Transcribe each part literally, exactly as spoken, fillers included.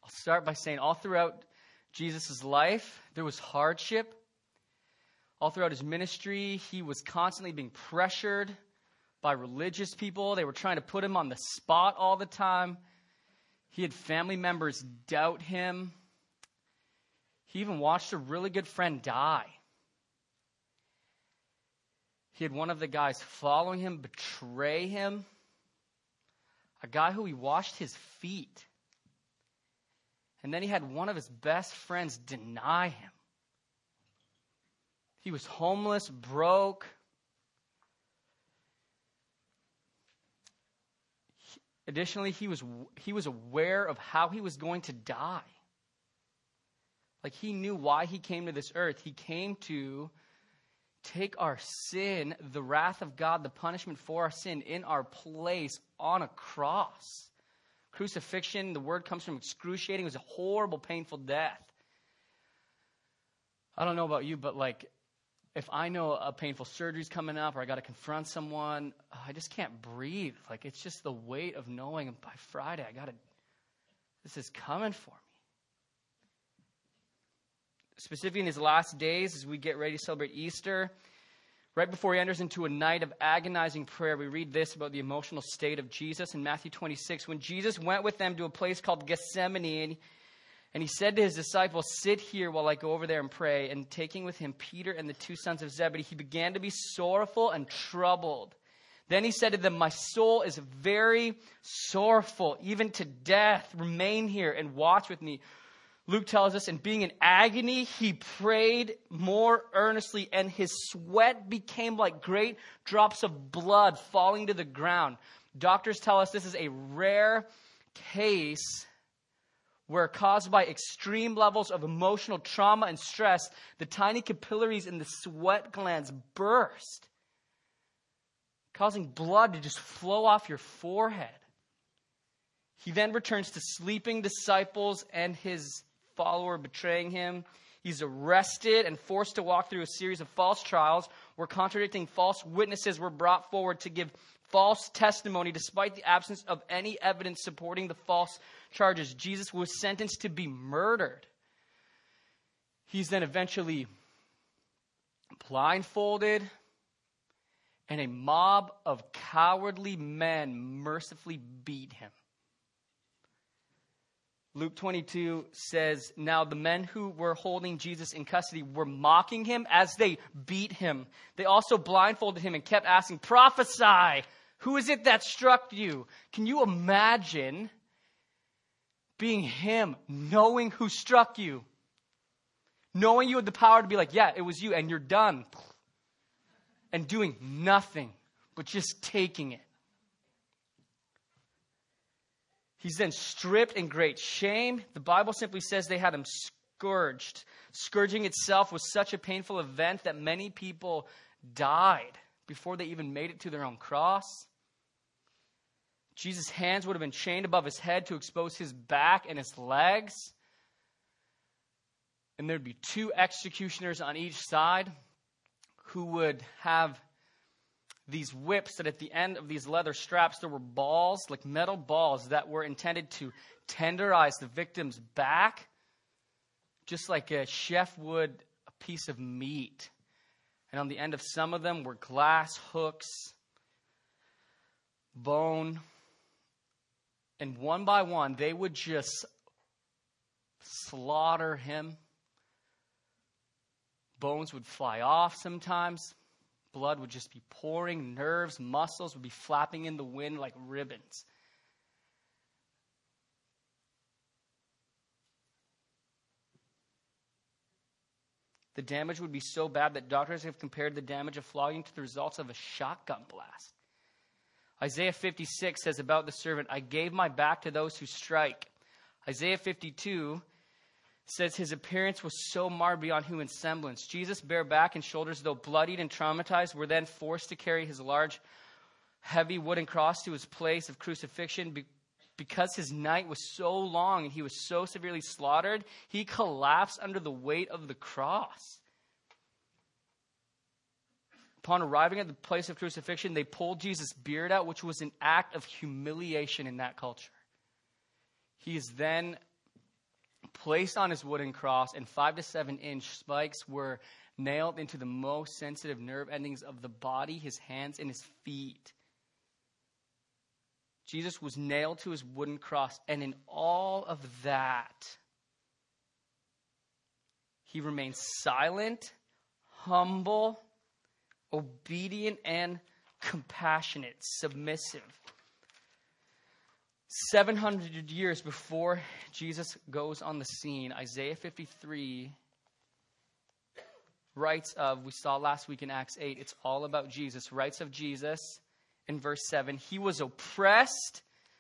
I'll start by saying all throughout Jesus' life, there was hardship. All throughout his ministry, he was constantly being pressured by religious people. They were trying to put him on the spot all the time. He had family members doubt him. He even watched a really good friend die. He had one of the guys following him betray him. A guy who he washed his feet. And then he had one of his best friends deny him. He was homeless, broke. Additionally, he was he was aware of how he was going to die. Like, he knew why he came to this earth. He came to take our sin, the wrath of God, the punishment for our sin in our place on a cross. Crucifixion, the word comes from excruciating. It was a horrible, painful death. I don't know about you, but like, if I know a painful surgery's coming up or I got to confront someone, I just can't breathe. Like, it's just the weight of knowing by Friday I got to, this is coming for me. Specifically in his last days, as we get ready to celebrate Easter, right before he enters into a night of agonizing prayer, we read this about the emotional state of Jesus in Matthew twenty-six. When Jesus went with them to a place called Gethsemane, and, and he said to his disciples, "Sit here while I go over there and pray." And taking with him Peter and the two sons of Zebedee, he began to be sorrowful and troubled. Then he said to them, "My soul is very sorrowful, even to death. Remain here and watch with me." Luke tells us, and being in agony, he prayed more earnestly, and his sweat became like great drops of blood falling to the ground. Doctors tell us this is a rare case where, caused by extreme levels of emotional trauma and stress, the tiny capillaries in the sweat glands burst, causing blood to just flow off your forehead. He then returns to sleeping disciples and his follower betraying him. He's arrested and forced to walk through a series of false trials where contradicting false witnesses were brought forward to give false testimony despite the absence of any evidence supporting the false charges. Jesus was sentenced to be murdered. He's then eventually blindfolded, and a mob of cowardly men mercifully beat him. Luke twenty-two says, "Now the men who were holding Jesus in custody were mocking him as they beat him. They also blindfolded him and kept asking, 'Prophesy, who is it that struck you?'" Can you imagine being him, knowing who struck you? Knowing you had the power to be like, "Yeah, it was you," and you're done. And doing nothing, but just taking it. He's then stripped in great shame. The Bible simply says they had him scourged. Scourging itself was such a painful event that many people died before they even made it to their own cross. Jesus' hands would have been chained above his head to expose his back and his legs. And there'd be two executioners on each side who would have these whips that at the end of these leather straps, there were balls, like metal balls, that were intended to tenderize the victim's back, just like a chef would a piece of meat. And on the end of some of them were glass hooks, bone, and one by one, they would just slaughter him. Bones would fly off sometimes. Blood would just be pouring. Nerves, muscles would be flapping in the wind like ribbons. The damage would be so bad that doctors have compared the damage of flogging to the results of a shotgun blast. Isaiah fifty-six says about the servant, "I gave my back to those who strike." Isaiah fifty-two says his appearance was so marred beyond human semblance. Jesus' bare back and shoulders, though bloodied and traumatized, were then forced to carry his large, heavy wooden cross to his place of crucifixion. Be- because his night was so long and he was so severely slaughtered, he collapsed under the weight of the cross. Upon arriving at the place of crucifixion, they pulled Jesus' beard out, which was an act of humiliation in that culture. He is then placed on his wooden cross, and five to seven inch spikes were nailed into the most sensitive nerve endings of the body, his hands and his feet. Jesus was nailed to his wooden cross, and in all of that, he remained silent, humble, obedient, and compassionate, submissive. seven hundred years before Jesus goes on the scene, Isaiah fifty-three writes of, we saw last week in Acts eight, it's all about Jesus, writes of Jesus in verse seven, he was oppressed.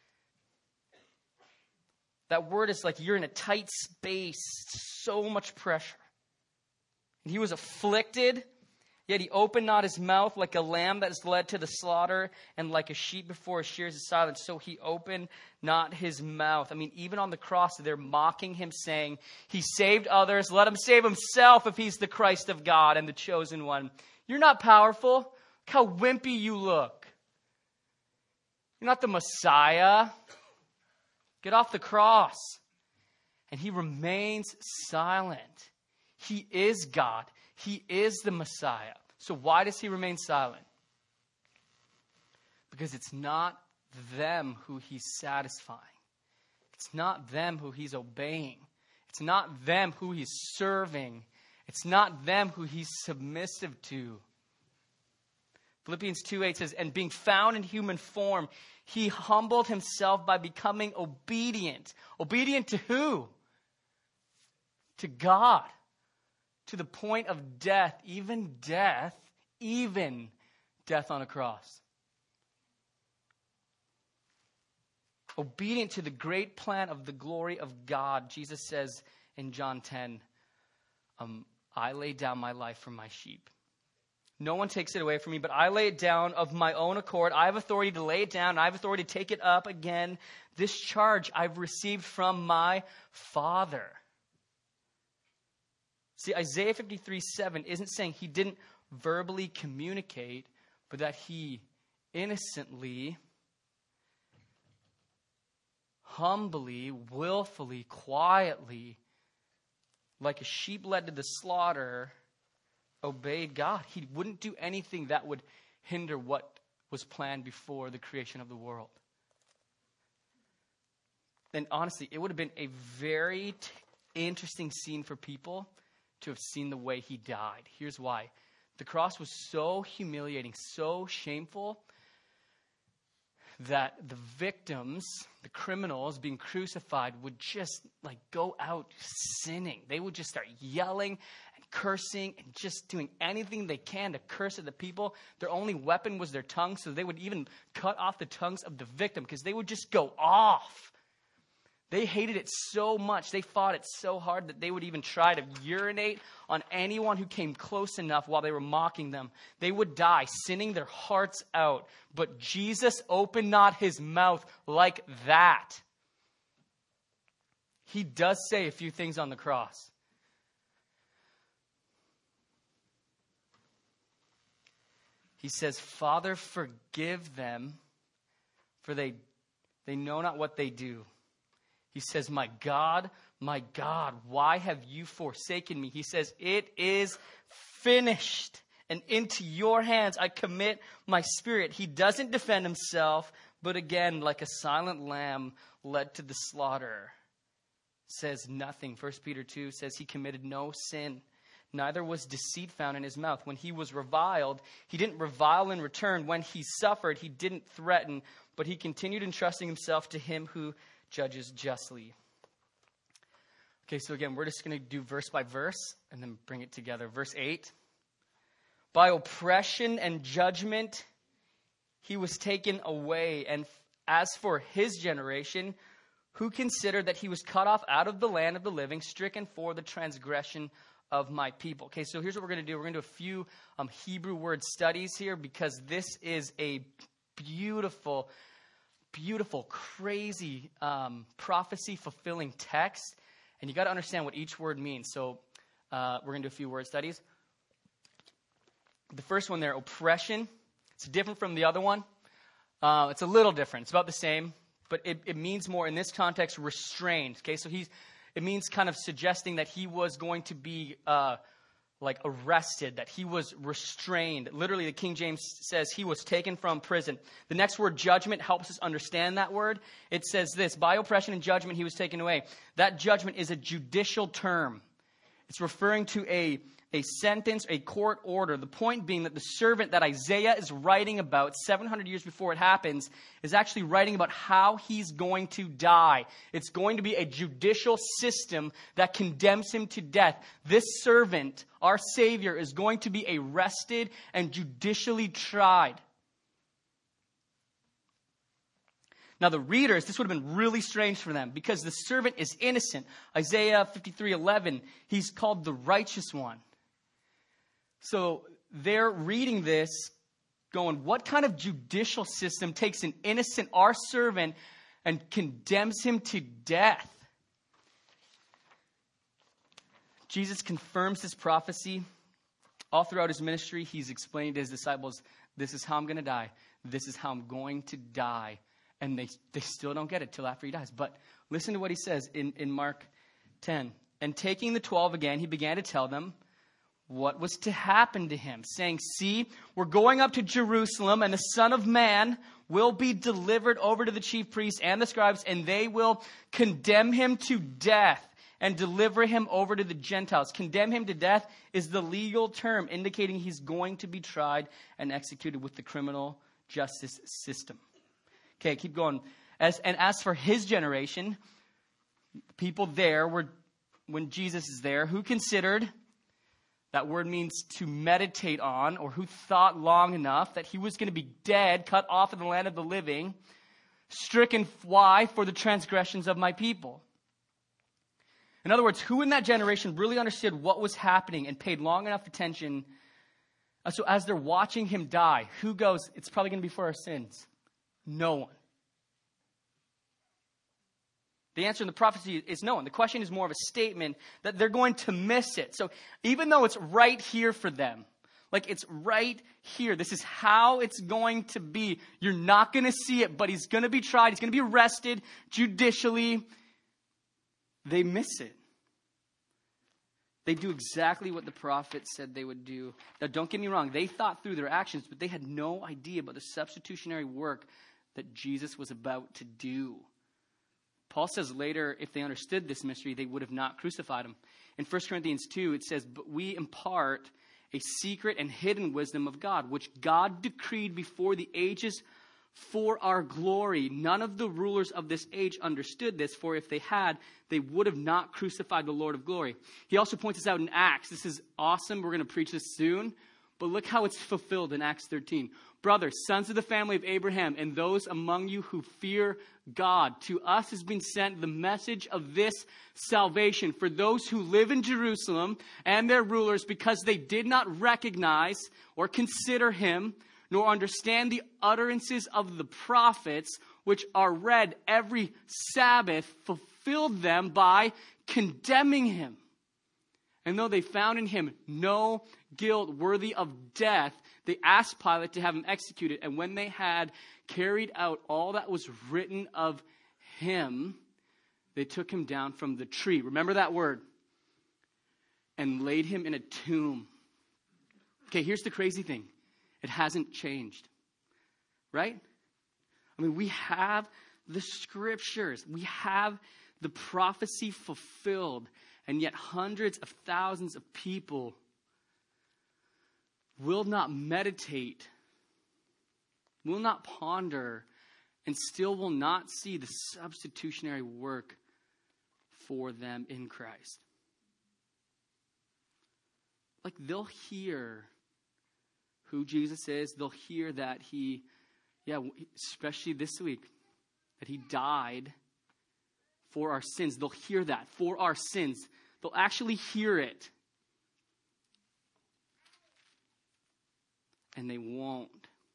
That word is like you're in a tight space, so much pressure. And he was afflicted, yet he opened not his mouth, like a lamb that is led to the slaughter, and like a sheep before his shears is silent. So he opened not his mouth. I mean, even on the cross, they're mocking him, saying, he saved others. Let him save himself if he's the Christ of God and the chosen one. You're not powerful. Look how wimpy you look. You're not the Messiah. Get off the cross. And he remains silent. He is God. He is the Messiah. So why does he remain silent? Because it's not them who he's satisfying. It's not them who he's obeying. It's not them who he's serving. It's not them who he's submissive to. Philippians two eight says, and being found in human form, he humbled himself by becoming obedient. Obedient to who? To God. To the point of death, even death, even death on a cross. Obedient to the great plan of the glory of God. Jesus says in John ten, um, I lay down my life for my sheep. No one takes it away from me, but I lay it down of my own accord. I have authority to lay it down. I have authority to take it up again. This charge I've received from my Father. See, Isaiah fifty-three seven isn't saying he didn't verbally communicate, but that he innocently, humbly, willfully, quietly, like a sheep led to the slaughter, obeyed God. He wouldn't do anything that would hinder what was planned before the creation of the world. And honestly, it would have been a very t- interesting scene for people to have seen the way he died. Here's why. The cross was so humiliating, so shameful, that the victims, the criminals being crucified, would just like go out sinning. They would just start yelling and cursing and just doing anything they can to curse at the people. Their only weapon was their tongue, so they would even cut off the tongues of the victim because they would just go off. They hated it so much, they fought it so hard that they would even try to urinate on anyone who came close enough while they were mocking them. They would die, sinning their hearts out. But Jesus opened not his mouth like that. He does say a few things on the cross. He says, Father, forgive them, for they, they know not what they do. He says, my God, my God, why have you forsaken me? He says, it is finished, and into your hands I commit my spirit. He doesn't defend himself, but again, like a silent lamb led to the slaughter, says nothing. First Peter two says he committed no sin. Neither was deceit found in his mouth. When he was reviled, he didn't revile in return. When he suffered, he didn't threaten, but he continued entrusting himself to him who judges justly. Okay, so again, we're just going to do verse by verse and then bring it together. Verse eight. By oppression and judgment he was taken away. And as for his generation, who considered that he was cut off out of the land of the living, stricken for the transgression of my people. Okay, so here's what we're going to do. We're going to do a few um, Hebrew word studies here because this is a beautiful Beautiful, crazy, um, prophecy-fulfilling text. And you got to understand what each word means. So uh, we're going to do a few word studies. The first one there, oppression. It's different from the other one. Uh, it's a little different. It's about the same. But it, it means more, in this context, restrained. Okay, so he's It means kind of suggesting that he was going to be uh, like arrested, that he was restrained. Literally, the King James says he was taken from prison. The next word, judgment, helps us understand that word. It says this: by oppression and judgment he was taken away. That judgment is a judicial term. It's referring to a, a sentence, a court order. The point being that the servant that Isaiah is writing about seven hundred years before it happens is actually writing about how he's going to die. It's going to be a judicial system that condemns him to death. This servant, our Savior, is going to be arrested and judicially tried. Now the readers, this would have been really strange for them because the servant is innocent. Isaiah fifty-three eleven, he's called the righteous one. So they're reading this going, what kind of judicial system takes an innocent, our servant, and condemns him to death? Jesus confirms this prophecy. All throughout his ministry, he's explained to his disciples, this is how I'm going to die. This is how I'm going to die. And they, they still don't get it till after he dies. But listen to what he says in, in Mark ten. And taking the twelve again, he began to tell them what was to happen to him, saying, see, we're going up to Jerusalem, and the Son of Man will be delivered over to the chief priests and the scribes, and they will condemn him to death and deliver him over to the Gentiles. Condemn him to death is the legal term indicating he's going to be tried and executed with the criminal justice system. Okay, keep going. As, and as for his generation, people there were, when Jesus is there, who considered, that word means to meditate on, or who thought long enough that he was going to be dead, cut off in the land of the living, stricken, why? For the transgressions of my people. In other words, who in that generation really understood what was happening and paid long enough attention? So as they're watching him die, who goes, it's probably going to be for our sins? No one. The answer in the prophecy is no one. The question is more of a statement that they're going to miss it. So even though it's right here for them, like it's right here, this is how it's going to be. You're not going to see it, but he's going to be tried. He's going to be arrested judicially. They miss it. They do exactly what the prophet said they would do. Now, don't get me wrong. They thought through their actions, but they had no idea about the substitutionary work that Jesus was about to do. Paul says later, if they understood this mystery, they would have not crucified him. In First Corinthians two, it says, but we impart a secret and hidden wisdom of God, which God decreed before the ages for our glory. None of the rulers of this age understood this, for if they had, they would have not crucified the Lord of glory. He also points this out in Acts. This is awesome. We're going to preach this soon. But look how it's fulfilled in Acts thirteen. Brothers, sons of the family of Abraham, and those among you who fear God, to us has been sent the message of this salvation for those who live in Jerusalem and their rulers, because they did not recognize or consider him, nor understand the utterances of the prophets, which are read every Sabbath, fulfilled them by condemning him. And though they found in him no guilt worthy of death, they asked Pilate to have him executed. And when they had carried out all that was written of him, they took him down from the tree. Remember that word. And laid him in a tomb. Okay, here's the crazy thing. It hasn't changed. Right? I mean, we have the scriptures. We have the prophecy fulfilled. And yet hundreds of thousands of people will not meditate, will not ponder, and still will not see the substitutionary work for them in Christ. Like they'll hear who Jesus is. They'll hear that he, yeah, especially this week, that he died for our sins. They'll hear that, for our sins. They'll actually hear it. And they won't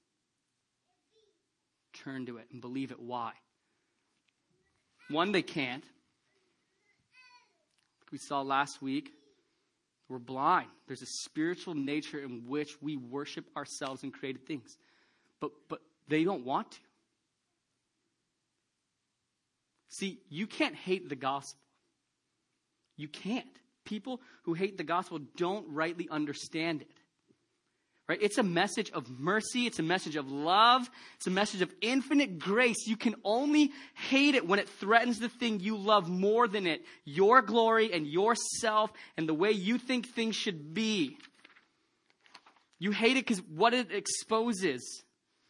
turn to it and believe it. Why? One, they can't. Like we saw last week, we're blind. There's a spiritual nature in which we worship ourselves and created things. But but they don't want to. See, you can't hate the gospel. You can't. People who hate the gospel don't rightly understand it. Right? It's a message of mercy. It's a message of love. It's a message of infinite grace. You can only hate it when it threatens the thing you love more than it. Your glory and yourself and the way you think things should be. You hate it because what it exposes.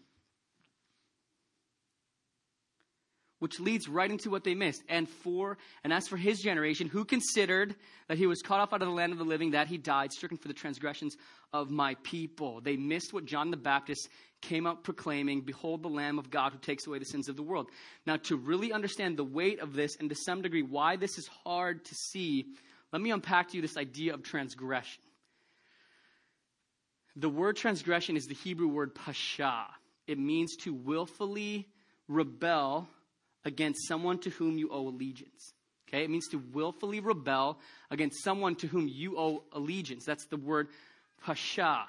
Which leads right into what they missed. And for and as for his generation, who considered that he was cut off out of the land of the living, that he died, stricken for the transgressions of my people. They missed what John the Baptist came out proclaiming, behold the Lamb of God who takes away the sins of the world. Now, to really understand the weight of this and to some degree why this is hard to see, let me unpack to you this idea of transgression. The word transgression is the Hebrew word pasha. It means to willfully rebel against someone to whom you owe allegiance. Okay, it means to willfully rebel against someone to whom you owe allegiance. That's the word pasha.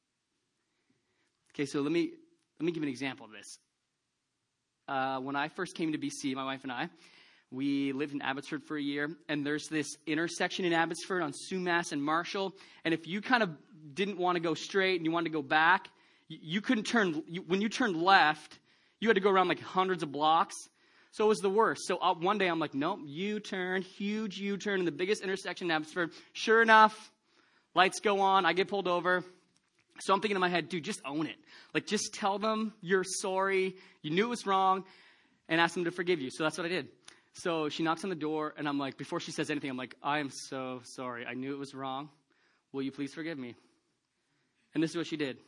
Okay, so let me let me give an example of this. Uh, when I first came to B C, my wife and I, we lived in Abbotsford for a year, and there's this intersection in Abbotsford on Sumas and Marshall, and if you kind of didn't want to go straight and you wanted to go back, you, you couldn't turn. You, when you turned left, you had to go around like hundreds of blocks. So it was the worst. So uh, one day I'm like, nope, U-turn, huge U-turn in the biggest intersection in Abbotsford. Sure enough, lights go on. I get pulled over. So I'm thinking in my head, dude, just own it. Like, just tell them you're sorry. You knew it was wrong and ask them to forgive you. So that's what I did. So she knocks on the door and I'm like, before she says anything, I'm like, I am so sorry. I knew it was wrong. Will you please forgive me? And this is what she did.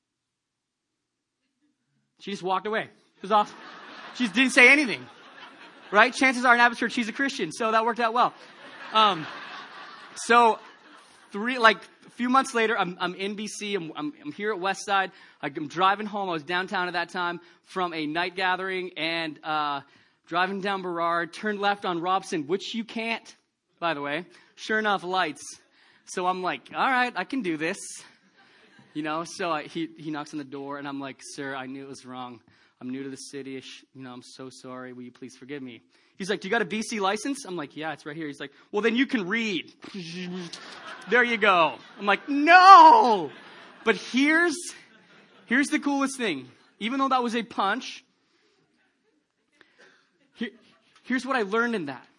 She just walked away. It was awesome. She didn't say anything, right? Chances are in Abbotsford she's a Christian, so that worked out well. Um, so three, like a few months later, I'm, I'm in B C. I'm, I'm, I'm here at Westside. I'm driving home. I was downtown at that time from a night gathering and uh, driving down Burrard. Turned left on Robson, which you can't, by the way. Sure enough, lights. So I'm like, all right, I can do this. You know, so I, he he knocks on the door, and I'm like, sir, I knew it was wrong. I'm new to the city. You know, I'm so sorry. Will you please forgive me? He's like, do you got a B C license? I'm like, yeah, it's right here. He's like, well, then you can read. There you go. I'm like, no. But here's, here's the coolest thing. Even though that was a punch, here, here's what I learned in that.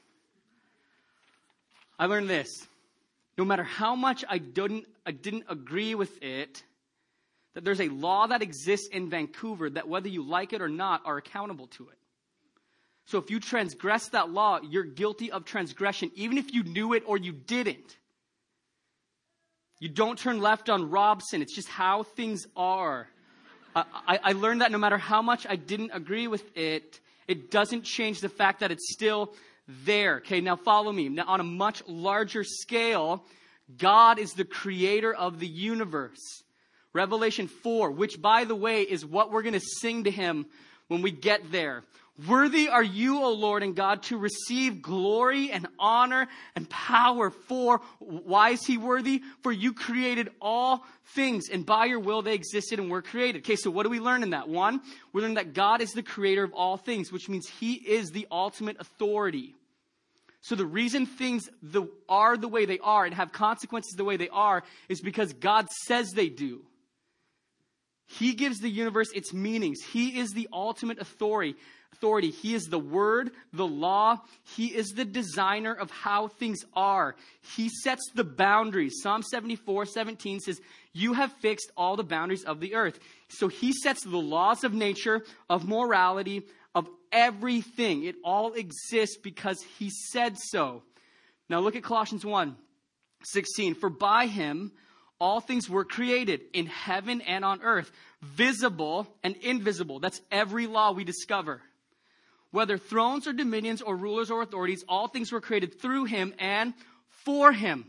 I learned this. No matter how much I didn't, I didn't agree with it, that there's a law that exists in Vancouver that whether you like it or not are accountable to it. So if you transgress that law, you're guilty of transgression, even if you knew it or you didn't. You don't turn left on Robson. It's just how things are. I, I, I learned that no matter how much I didn't agree with it, it doesn't change the fact that it's still there. Okay, now follow me. Now, on a much larger scale, God is the creator of the universe. Revelation four, which, by the way, is what we're going to sing to him when we get there. Worthy are you, O Lord and God, to receive glory and honor and power. For, why is he worthy? For you created all things, and by your will they existed and were created. Okay, so what do we learn in that? One, we learn that God is the creator of all things, which means he is the ultimate authority. So the reason things the, are the way they are and have consequences the way they are is because God says they do. He gives the universe its meanings. He is the ultimate authority. Authority. He is the word, the law. He is the designer of how things are. He sets the boundaries. Psalm seventy-four seventeen says, you have fixed all the boundaries of the earth. So he sets the laws of nature, of morality, of everything. It all exists because he said so. Now look at Colossians one sixteen. For by him all things were created in heaven and on earth, visible and invisible. That's every law we discover. Whether thrones or dominions or rulers or authorities, all things were created through him and for him.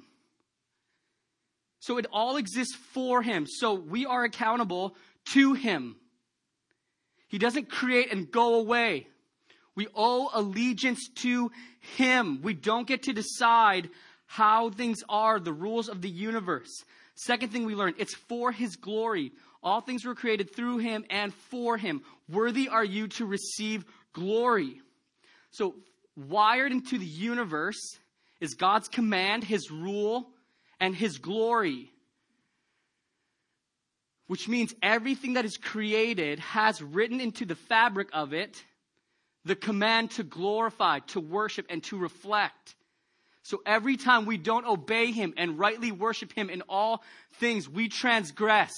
So it all exists for him. So we are accountable to him. He doesn't create and go away. We owe allegiance to him. We don't get to decide how things are, the rules of the universe. Second thing we learned, it's for his glory. All things were created through him and for him. Worthy are you to receive glory. So wired into the universe is God's command, his rule, and his glory. Which means everything that is created has written into the fabric of it the command to glorify, to worship, and to reflect. So every time we don't obey him and rightly worship him in all things, we transgress.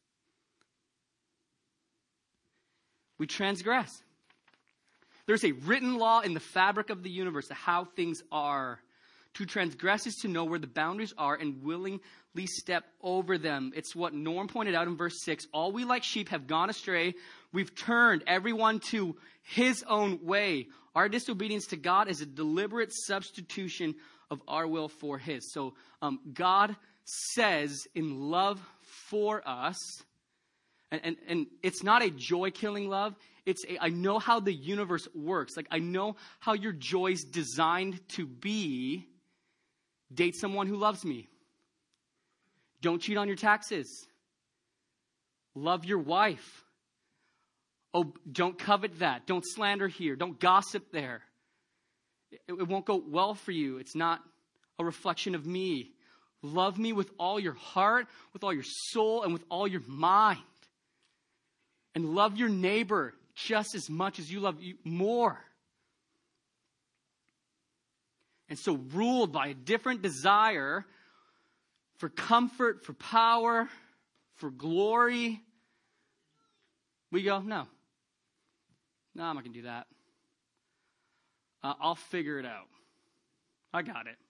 We transgress. There's a written law in the fabric of the universe of how things are. To transgress is to know where the boundaries are and willingly step over them. It's what Norm pointed out in verse six. All we like sheep have gone astray. We've turned everyone to his own way. Our disobedience to God is a deliberate substitution of our will for his. So um, God says in love for us, and, and, and it's not a joy-killing love. It's a, I know how the universe works. Like, I know how your joy's designed to be. Date someone who loves me. Don't cheat on your taxes. Love your wife. Oh, don't covet that. Don't slander here. Don't gossip there. It, it won't go well for you. It's not a reflection of me. Love me with all your heart, with all your soul, and with all your mind. And love your neighbor just as much as you love you more. And so ruled by a different desire for comfort, for power, for glory, we go, no. No, I'm not going to do that. Uh, I'll figure it out. I got it.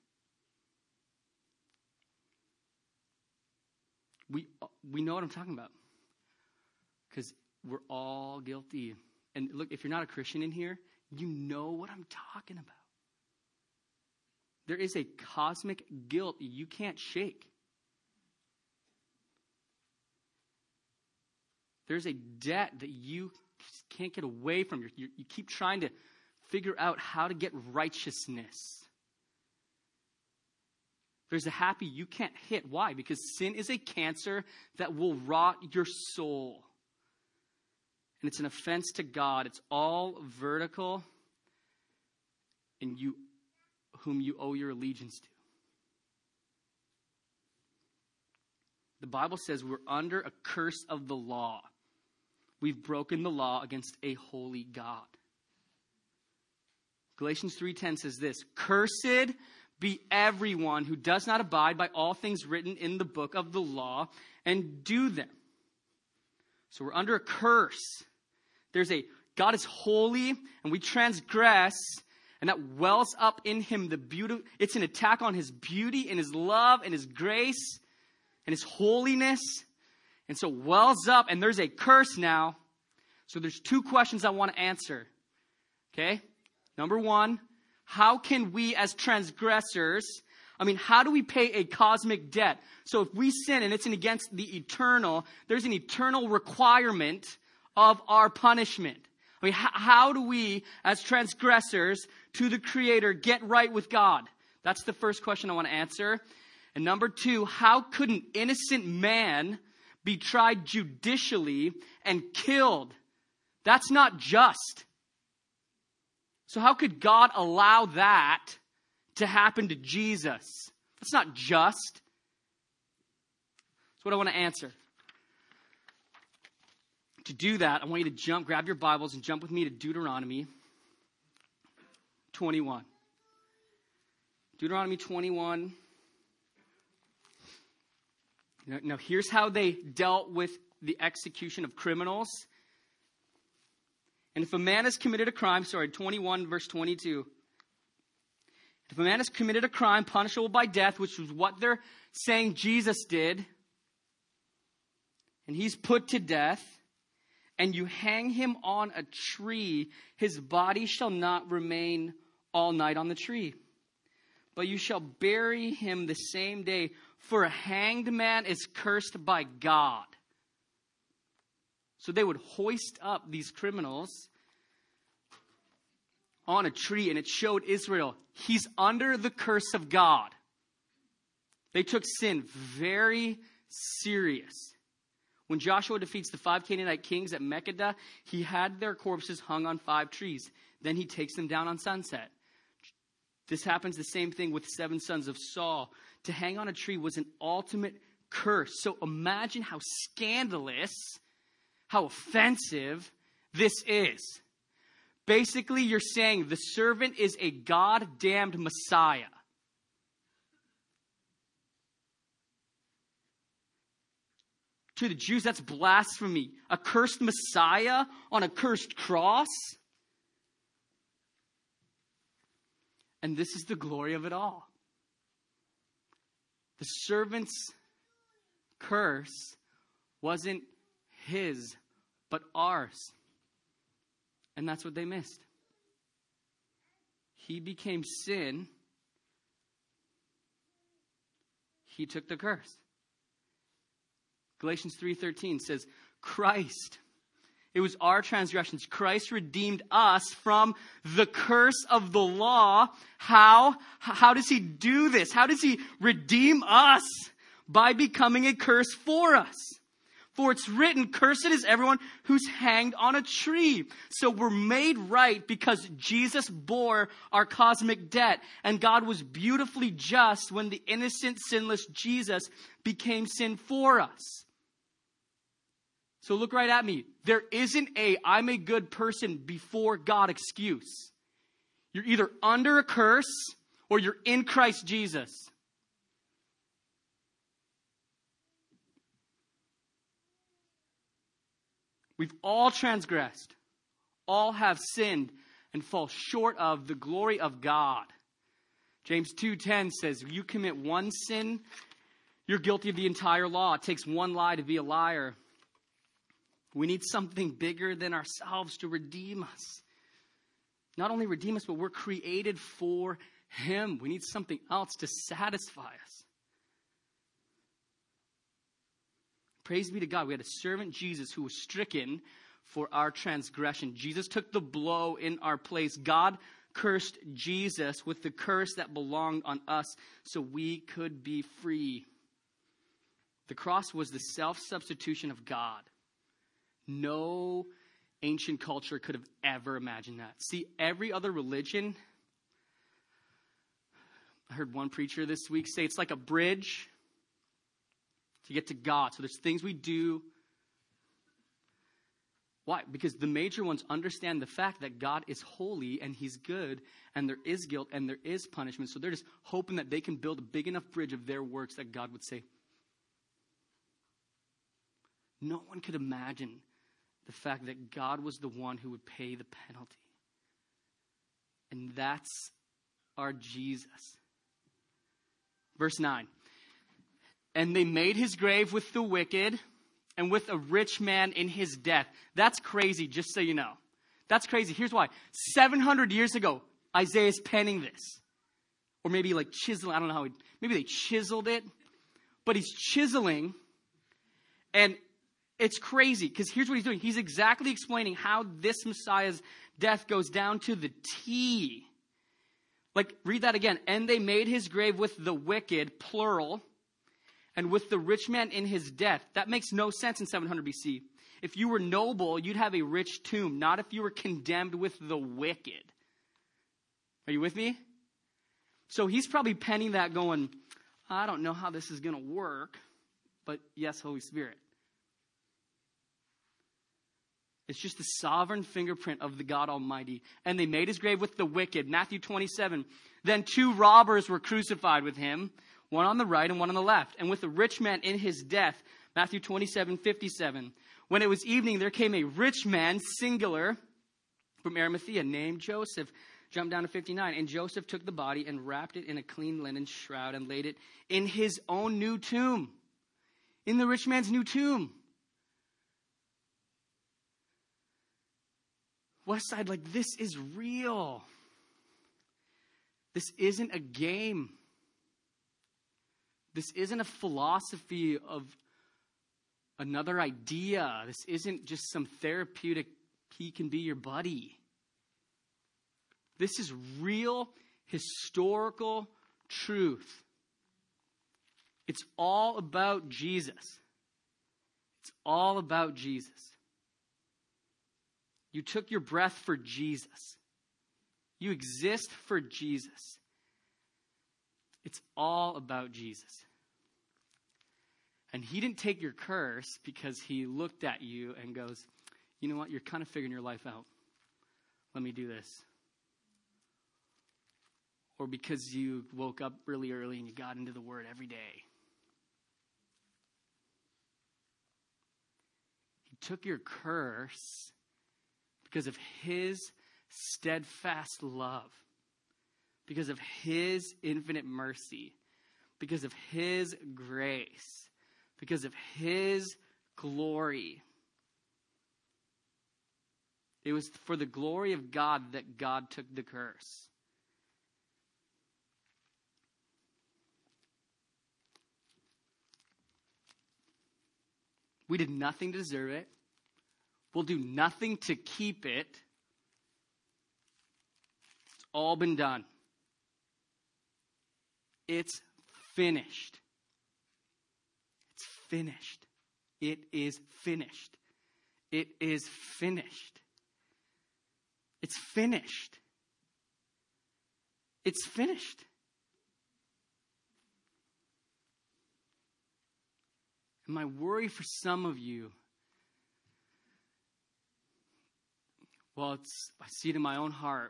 We, we know what I'm talking about. Because we're all guilty. And look, if you're not a Christian in here, you know what I'm talking about. There is a cosmic guilt you can't shake. There's a debt that you can't get away from. You, you, you keep trying to figure out how to get righteousness. There's a happy you can't hit. Why? Because sin is a cancer that will rot your soul. And it's an offense to God. It's all vertical. And you whom you owe your allegiance to. The Bible says we're under a curse of the law. We've broken the law against a holy God. Galatians three ten says this, cursed be everyone who does not abide by all things written in the book of the law and do them. So we're under a curse. There's a, God is holy and we transgress. And that wells up in him the beauty. It's an attack on his beauty and his love and his grace and his holiness. And so wells up and there's a curse now. So there's two questions I want to answer. Okay? Number one, how can we as transgressors, I mean, how do we pay a cosmic debt? So if we sin and it's against the eternal, there's an eternal requirement of our punishment. I mean, how, how do we, as transgressors to the Creator, get right with God? That's the first question I want to answer. And number two, how could an innocent man be tried judicially and killed? That's not just. So how could God allow that to happen to Jesus? That's not just. That's what I want to answer. To do that, I want you to jump, grab your Bibles and jump with me to Deuteronomy twenty-one. Deuteronomy twenty-one. Now, now here's how they dealt with the execution of criminals. And if a man has committed a crime, sorry, twenty-one verse twenty-two. If a man has committed a crime punishable by death, which was what they're saying Jesus did, and he's put to death, and you hang him on a tree, his body shall not remain all night on the tree. But you shall bury him the same day, for a hanged man is cursed by God. So they would hoist up these criminals on a tree, and it showed Israel, he's under the curse of God. They took sin very serious. When Joshua defeats the five Canaanite kings at Makkedah, he had their corpses hung on five trees. Then he takes them down on sunset. This happens the same thing with seven sons of Saul. To hang on a tree was an ultimate curse. So imagine how scandalous, how offensive this is. Basically, you're saying the servant is a God-damned Messiah. To the Jews, that's blasphemy. A cursed Messiah on a cursed cross. And this is the glory of it all. The servant's curse wasn't his, but ours. And that's what they missed. He became sin. He took the curse. Galatians three thirteen says, Christ, it was our transgressions. Christ redeemed us from the curse of the law. How? How does he do this? How does he redeem us? By becoming a curse for us. For it's written, cursed is everyone who's hanged on a tree. So we're made right because Jesus bore our cosmic debt. And God was beautifully just when the innocent, sinless Jesus became sin for us. So look right at me. There isn't a I'm a good person before God excuse. You're either under a curse or you're in Christ Jesus. We've all transgressed. All have sinned and fall short of the glory of God. James two ten says, you commit one sin, you're guilty of the entire law. It takes one lie to be a liar. We need something bigger than ourselves to redeem us. Not only redeem us, but we're created for him. We need something else to satisfy us. Praise be to God. We had a servant, Jesus, who was stricken for our transgression. Jesus took the blow in our place. God cursed Jesus with the curse that belonged on us so we could be free. The cross was the self-substitution of God. No ancient culture could have ever imagined that. See, every other religion, I heard one preacher this week say it's like a bridge to get to God. So there's things we do. Why? Because the major ones understand the fact that God is holy and he's good and there is guilt and there is punishment. So they're just hoping that they can build a big enough bridge of their works that God would say. No one could imagine the fact that God was the one who would pay the penalty. And that's our Jesus. Verse nine. And they made his grave with the wicked and with a rich man in his death. That's crazy, just so you know. That's crazy. Here's why. seven hundred years ago, Isaiah's penning this. Or maybe like chiseling. I don't know how he, maybe they chiseled it. But he's chiseling. And it's crazy because here's what he's doing. He's exactly explaining how this Messiah's death goes down to the T. Like, read that again. And they made his grave with the wicked, plural, and with the rich man in his death. That makes no sense in seven hundred B C. If you were noble, you'd have a rich tomb, not if you were condemned with the wicked. Are you with me? So he's probably penning that going, I don't know how this is going to work, but yes, Holy Spirit. It's just the sovereign fingerprint of the God Almighty. And they made his grave with the wicked. Matthew twenty-seven. Then two robbers were crucified with him, one on the right and one on the left. And with the rich man in his death, Matthew twenty-seven fifty-seven. When it was evening, there came a rich man, singular, from Arimathea, named Joseph. Jump down to fifty-nine. And Joseph took the body and wrapped it in a clean linen shroud and laid it in his own new tomb. In the rich man's new tomb. Westside, like, this is real. This isn't a game. This isn't a philosophy of another idea. This isn't just some therapeutic, he can be your buddy. This is real historical truth. It's all about Jesus. It's all about Jesus. You took your breath for Jesus. You exist for Jesus. It's all about Jesus. And he didn't take your curse because he looked at you and goes, you know what, you're kind of figuring your life out. Let me do this. Or because you woke up really early and you got into the Word every day. He took your curse because of his steadfast love, because of his infinite mercy, because of his grace, because of his glory. It was for the glory of God that God took the curse. We did nothing to deserve it. We'll do nothing to keep it. It's all been done. It's finished. It's finished. It is finished. It is finished. It's finished. It's finished. And my worry for some of you, well, it's, I see it in my own heart.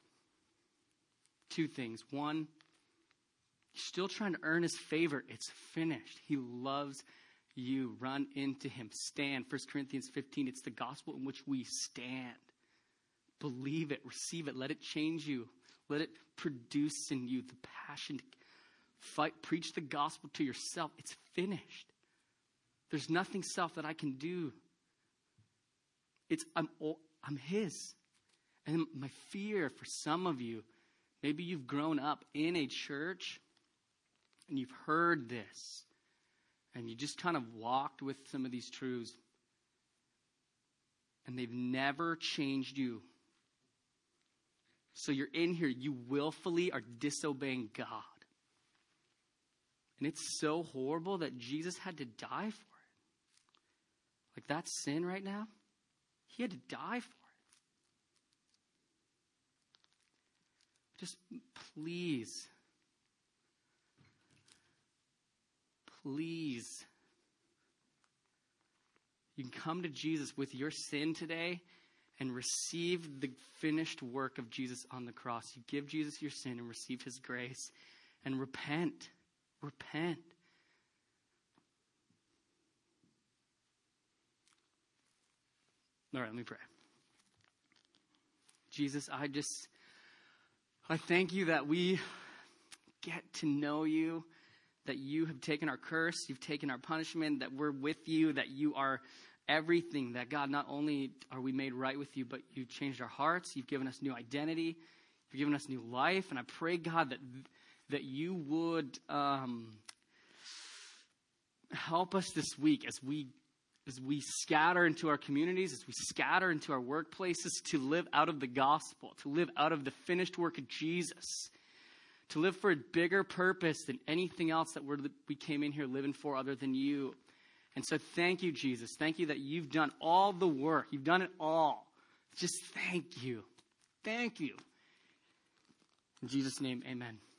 Two things. One, you're still trying to earn his favor. It's finished. He loves you. Run into him. Stand. First Corinthians fifteen, it's the gospel in which we stand. Believe it. Receive it. Let it change you. Let it produce in you the passion to fight. Preach the gospel to yourself. It's finished. There's nothing self that I can do. It's I'm I'm his. And my fear for some of you, maybe you've grown up in a church and you've heard this and you just kind of walked with some of these truths and they've never changed you. So you're in here, you willfully are disobeying God. And it's so horrible that Jesus had to die for it. Like that sin right now, he had to die for it. Just please, please, you can come to Jesus with your sin today and receive the finished work of Jesus on the cross. You give Jesus your sin and receive his grace and repent. Repent. All right, let me pray. Jesus, I just, I thank you that we get to know you, that you have taken our curse, you've taken our punishment, that we're with you, that you are everything, that God, not only are we made right with you, but you've changed our hearts, you've given us new identity, you've given us new life, and I pray, God, that that you would um, help us this week as we as we scatter into our communities, as we scatter into our workplaces, to live out of the gospel, to live out of the finished work of Jesus, to live for a bigger purpose than anything else that we're, we came in here living for other than you. And so thank you, Jesus. Thank you that you've done all the work. You've done it all. Just thank you. Thank you. In Jesus' name, amen.